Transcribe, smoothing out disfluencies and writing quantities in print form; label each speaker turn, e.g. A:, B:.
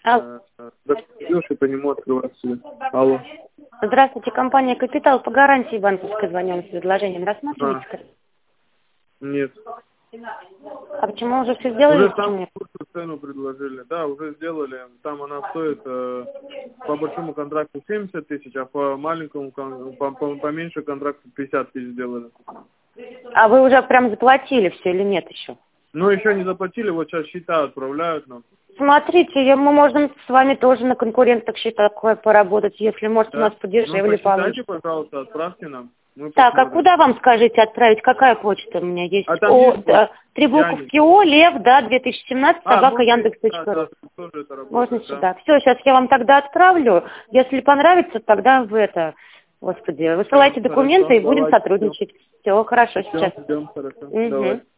A: Заходишь и по нему открывается. Алло.
B: Здравствуйте, компания «Капитал» по гарантии банковской звоним с предложением. Рассматриваете?
A: Нет.
B: А почему уже все сделали?
A: Уже там цену предложили. Да, уже сделали. Там она стоит по большому контракту 70 тысяч, а по маленькому, поменьше контракту 50 тысяч сделали.
B: А вы уже прям заплатили все или нет еще?
A: Ну, еще не заплатили, вот сейчас счета отправляют нам.
B: Смотрите, мы можем с вами тоже на конкурентных счетах поработать, если, может,
A: Да?
B: у нас подешевле
A: Ну, посчитайте,
B: получится.
A: пожалуйста, отправьте нам. Мы
B: Так, а
A: посмотрим.
B: куда вам скажите отправить? Какая почта у меня есть?
A: А там есть
B: Три буковки О, Лев, да, 2017, собака Яндекс.ру.
A: Да, тоже это работает,
B: Можно
A: да.
B: сюда. Все, сейчас я вам тогда отправлю. Если понравится, тогда господи, высылайте
A: Хорошо,
B: документы и будем
A: давайте,
B: сотрудничать. Все, хорошо
A: Все,
B: сейчас.
A: ждем, хорошо.
B: Угу.
A: Давай.